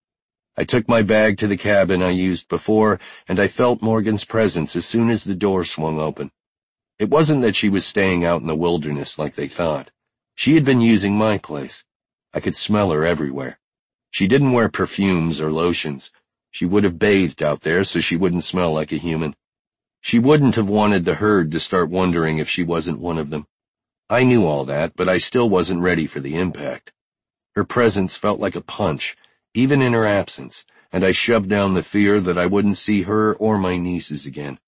I took my bag to the cabin I used before, and I felt Morgan's presence as soon as the door swung open. It wasn't that she was staying out in the wilderness like they thought. She had been using my place. I could smell her everywhere. She didn't wear perfumes or lotions. She would have bathed out there so she wouldn't smell like a human. She wouldn't have wanted the herd to start wondering if she wasn't one of them. I knew all that, but I still wasn't ready for the impact. Her presence felt like a punch, even in her absence, and I shoved down the fear that I wouldn't see her or my nieces again.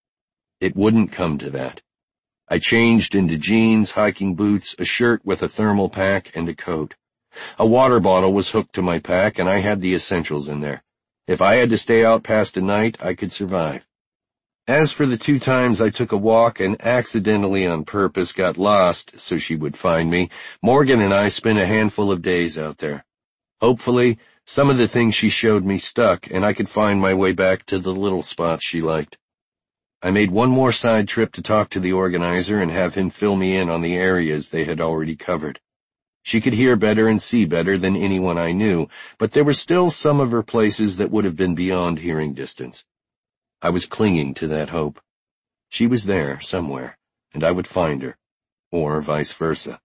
It wouldn't come to that. I changed into jeans, hiking boots, a shirt with a thermal pack, and a coat. A water bottle was hooked to my pack, and I had the essentials in there. If I had to stay out past a night, I could survive. As for the two times I took a walk and accidentally on purpose got lost so she would find me, Morgan and I spent a handful of days out there. Hopefully, some of the things she showed me stuck, and I could find my way back to the little spots she liked. I made one more side trip to talk to the organizer and have him fill me in on the areas they had already covered. She could hear better and see better than anyone I knew, but there were still some of her places that would have been beyond hearing distance. I was clinging to that hope. She was there somewhere, and I would find her, or vice versa.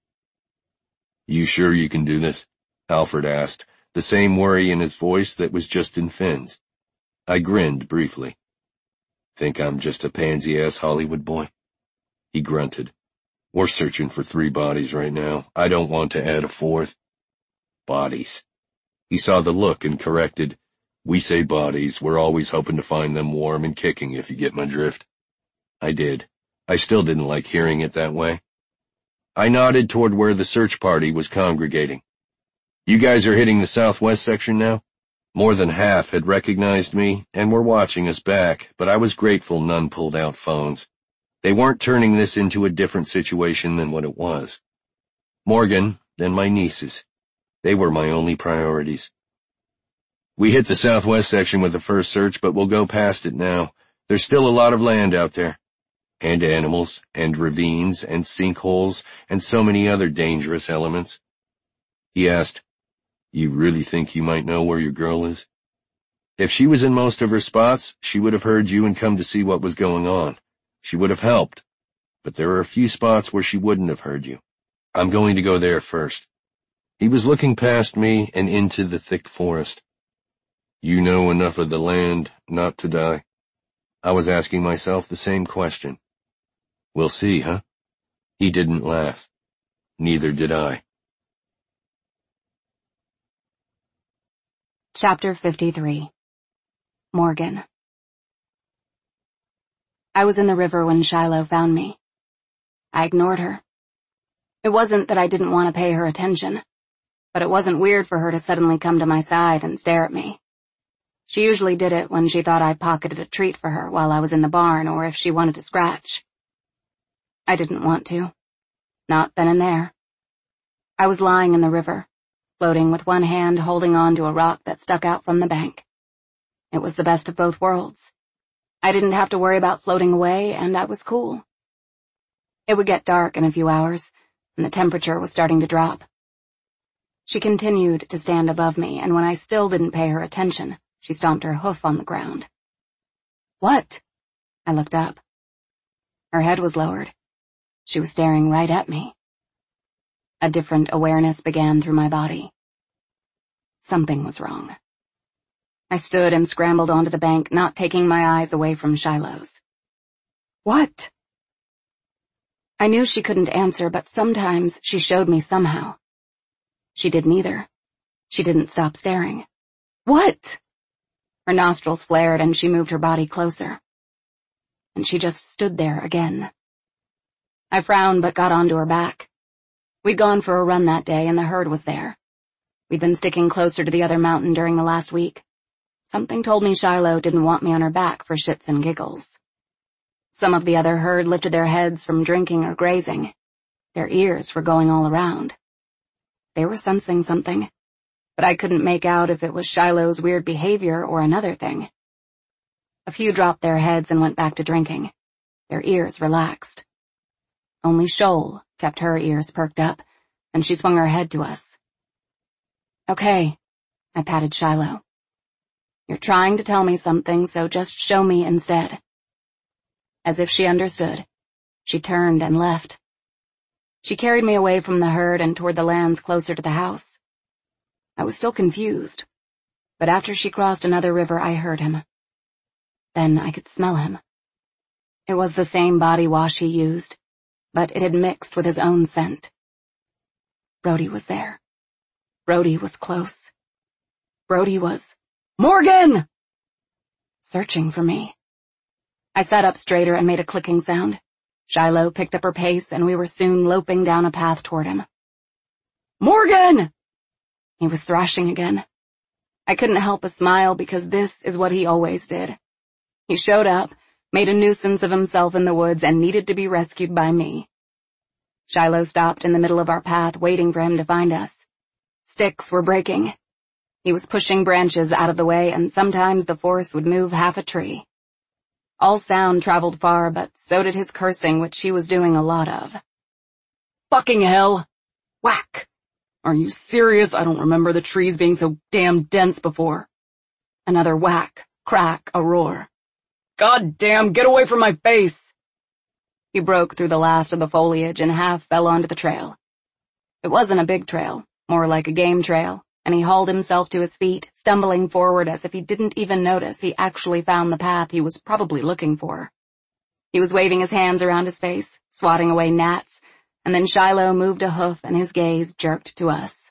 You sure you can do this? Alfred asked, the same worry in his voice that was just in Finn's. I grinned briefly. Think I'm just a pansy-ass Hollywood boy? He grunted. We're searching for three bodies right now. I don't want to add a fourth. Bodies. He saw the look and corrected. We say bodies. We're always hoping to find them warm and kicking, if you get my drift. I did. I still didn't like hearing it that way. I nodded toward where the search party was congregating. You guys are hitting the southwest section now? More than half had recognized me and were watching us back, but I was grateful none pulled out phones. They weren't turning this into a different situation than what it was. Morgan, then my nieces. They were my only priorities. We hit the southwest section with the first search, but we'll go past it now. There's still a lot of land out there. And animals, and ravines, and sinkholes, and so many other dangerous elements. He asked, You really think you might know where your girl is? If she was in most of her spots, she would have heard you and come to see what was going on. She would have helped. But there are a few spots where she wouldn't have heard you. I'm going to go there first. He was looking past me and into the thick forest. You know enough of the land not to die? I was asking myself the same question. We'll see, huh? He didn't laugh. Neither did I. Chapter fifty-three. Morgan. I was in the river when Shiloh found me. I ignored her. It wasn't that I didn't want to pay her attention, but it wasn't weird for her to suddenly come to my side and stare at me. She usually did it when she thought I pocketed a treat for her while I was in the barn or if she wanted to scratch. I didn't want to. Not then and there. I was lying in the river, floating with one hand holding on to a rock that stuck out from the bank. It was the best of both worlds. I didn't have to worry about floating away, and I was cool. It would get dark in a few hours, and the temperature was starting to drop. She continued to stand above me, and when I still didn't pay her attention, she stomped her hoof on the ground. What? I looked up. Her head was lowered. She was staring right at me. A different awareness began through my body. Something was wrong. I stood and scrambled onto the bank, not taking my eyes away from Shiloh's. What? I knew she couldn't answer, but sometimes she showed me somehow. She did neither. She didn't stop staring. What? Her nostrils flared and she moved her body closer. And she just stood there again. I frowned but got onto her back. We'd gone for a run that day and the herd was there. We'd been sticking closer to the other mountain during the last week. Something told me Shiloh didn't want me on her back for shits and giggles. Some of the other herd lifted their heads from drinking or grazing. Their ears were going all around. They were sensing something, but I couldn't make out if it was Shiloh's weird behavior or another thing. A few dropped their heads and went back to drinking. Their ears relaxed. Only Shoal kept her ears perked up, and she swung her head to us. Okay, I patted Shiloh. You're trying to tell me something, so just show me instead. As if she understood, she turned and left. She carried me away from the herd and toward the lands closer to the house. I was still confused, but after she crossed another river I heard him. Then I could smell him. It was the same body wash he used, but it had mixed with his own scent. Brody was there. Brody was close. Brody was... Morgan! Searching for me. I sat up straighter and made a clicking sound. Shiloh picked up her pace and we were soon loping down a path toward him. Morgan! He was thrashing again. I couldn't help but smile because this is what he always did. He showed up, made a nuisance of himself in the woods, and needed to be rescued by me. Shiloh stopped in the middle of our path, waiting for him to find us. Sticks were breaking. He was pushing branches out of the way, and sometimes the force would move half a tree. All sound traveled far, but so did his cursing, which he was doing a lot of. Fucking hell! Whack! Are you serious? I don't remember the trees being so damn dense before. Another whack, crack, a roar. God damn, get away from my face! He broke through the last of the foliage and half fell onto the trail. It wasn't a big trail, more like a game trail, and he hauled himself to his feet, stumbling forward as if he didn't even notice he actually found the path he was probably looking for. He was waving his hands around his face, swatting away gnats, and then Shiloh moved a hoof and his gaze jerked to us.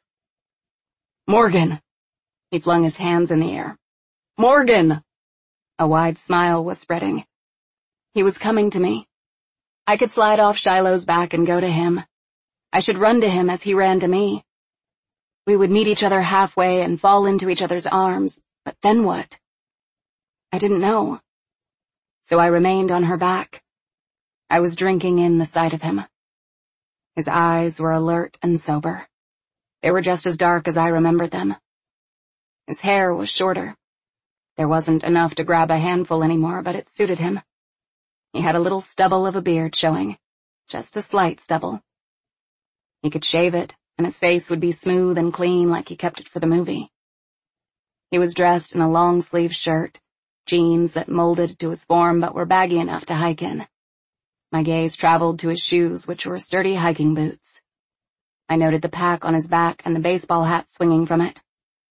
Morgan! He flung his hands in the air. Morgan! A wide smile was spreading. He was coming to me. I could slide off Shiloh's back and go to him. I should run to him as he ran to me. We would meet each other halfway and fall into each other's arms, but then what? I didn't know. So I remained on her back. I was drinking in the sight of him. His eyes were alert and sober. They were just as dark as I remembered them. His hair was shorter. There wasn't enough to grab a handful anymore, but it suited him. He had a little stubble of a beard showing, just a slight stubble. He could shave it, and his face would be smooth and clean like he kept it for the movie. He was dressed in a long-sleeved shirt, jeans that molded to his form but were baggy enough to hike in. My gaze traveled to his shoes, which were sturdy hiking boots. I noted the pack on his back and the baseball hat swinging from it.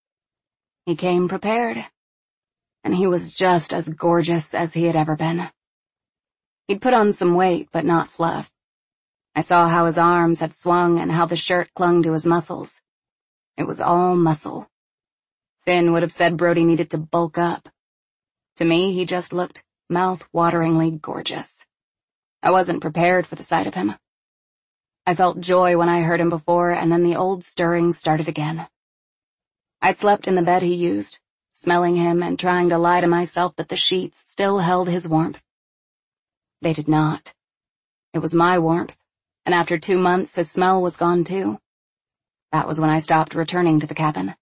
He came prepared, and he was just as gorgeous as he had ever been. He'd put on some weight, but not fluff. I saw how his arms had swung and how the shirt clung to his muscles. It was all muscle. Finn would have said Brody needed to bulk up. To me, he just looked mouth-wateringly gorgeous. I wasn't prepared for the sight of him. I felt joy when I heard him before, and then the old stirring started again. I'd slept in the bed he used, smelling him and trying to lie to myself that the sheets still held his warmth. They did not. It was my warmth, and after two months his smell was gone too. That was when I stopped returning to the cabin.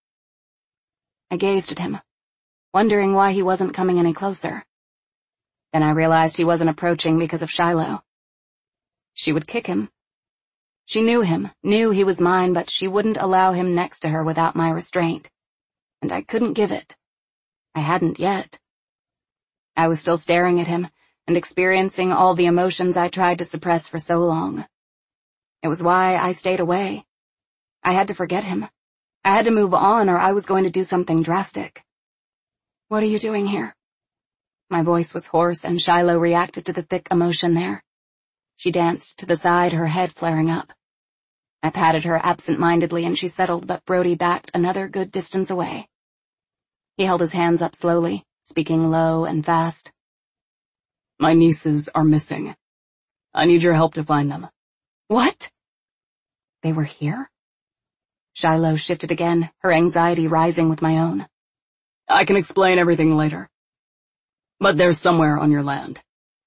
I gazed at him, wondering why he wasn't coming any closer. Then I realized he wasn't approaching because of Shiloh. She would kick him. She knew him, knew he was mine, but she wouldn't allow him next to her without my restraint. And I couldn't give it. I hadn't yet. I was still staring at him and experiencing all the emotions I tried to suppress for so long. It was why I stayed away. I had to forget him. I had to move on, or I was going to do something drastic. "What are you doing here?" My voice was hoarse, and Shiloh reacted to the thick emotion there. She danced to the side, her head flaring up. I patted her absent-mindedly, and she settled, but Brody backed another good distance away. He held his hands up slowly, speaking low and fast. "My nieces are missing. I need your help to find them." "What? They were here?" Shiloh shifted again, her anxiety rising with my own. "I can explain everything later. But they're somewhere on your land."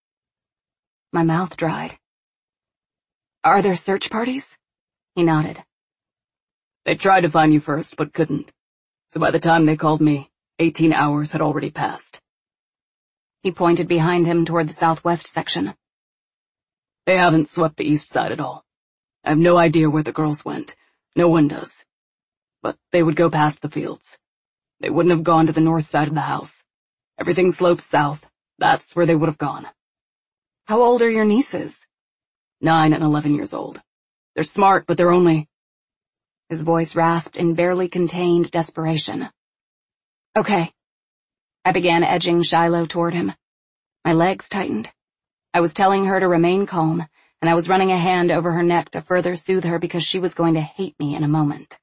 My mouth dried. "Are there search parties?" He nodded. "They tried to find you first, but couldn't. So by the time they called me, eighteen hours had already passed." He pointed behind him toward the southwest section. "They haven't swept the east side at all. I have no idea where the girls went. No one does. But they would go past the fields. They wouldn't have gone to the north side of the house. Everything slopes south. That's where they would have gone." "How old are your nieces?" Nine and eleven years old. They're smart, but they're only—" His voice rasped in barely contained desperation. "Okay." I began edging Shiloh toward him. My legs tightened. I was telling her to remain calm, and I was running a hand over her neck to further soothe her because she was going to hate me in a moment.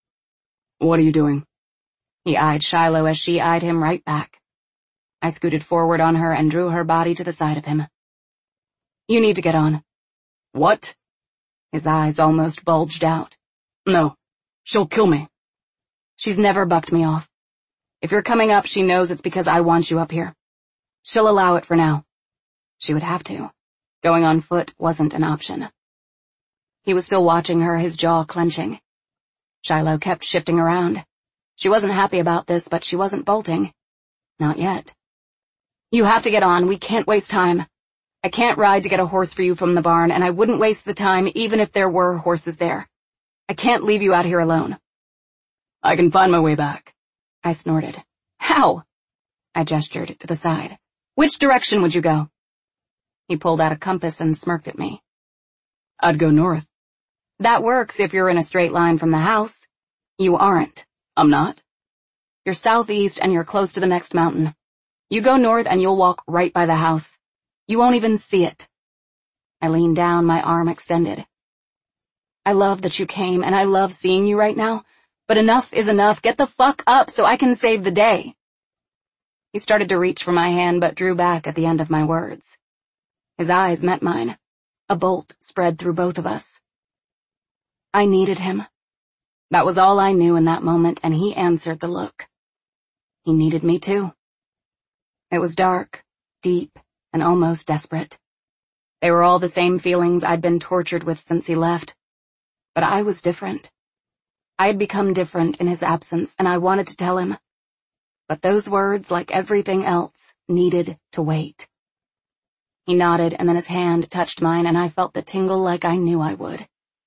"What are you doing?" He eyed Shiloh as she eyed him right back. I scooted forward on her and drew her body to the side of him. "You need to get on." "What?" His eyes almost bulged out. "No. She'll kill me." "She's never bucked me off. If you're coming up, she knows it's because I want you up here. She'll allow it for now." She would have to. Going on foot wasn't an option. He was still watching her, his jaw clenching. Shiloh kept shifting around. She wasn't happy about this, but she wasn't bolting. Not yet. "You have to get on. We can't waste time. I can't ride to get a horse for you from the barn, and I wouldn't waste the time even if there were horses there. I can't leave you out here alone." "I can find my way back." I snorted. "How?" I gestured to the side. "Which direction would you go?" He pulled out a compass and smirked at me. "I'd go north." "That works if you're in a straight line from the house. You aren't." "I'm not." "You're southeast and you're close to the next mountain. You go north and you'll walk right by the house. You won't even see it." I leaned down, my arm extended. "I love that you came, and I love seeing you right now, but enough is enough. Get the fuck up so I can save the day." He started to reach for my hand but drew back at the end of my words. His eyes met mine. A bolt spread through both of us. I needed him. That was all I knew in that moment, and he answered the look. He needed me too. It was dark, deep, and almost desperate. They were all the same feelings I'd been tortured with since he left. But I was different. I had become different in his absence, and I wanted to tell him. But those words, like everything else, needed to wait. He nodded, and then his hand touched mine, and I felt the tingle like I knew I would.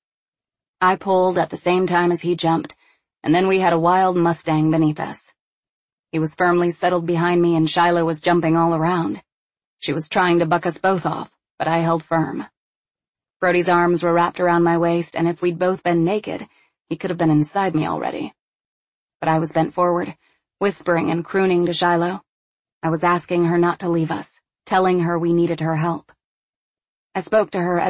I pulled at the same time as he jumped, and then we had a wild Mustang beneath us. He was firmly settled behind me, and Shiloh was jumping all around. She was trying to buck us both off, but I held firm. Brody's arms were wrapped around my waist, and if we'd both been naked, he could have been inside me already. But I was bent forward, whispering and crooning to Shiloh. I was asking her not to leave us, telling her we needed her help. I spoke to her as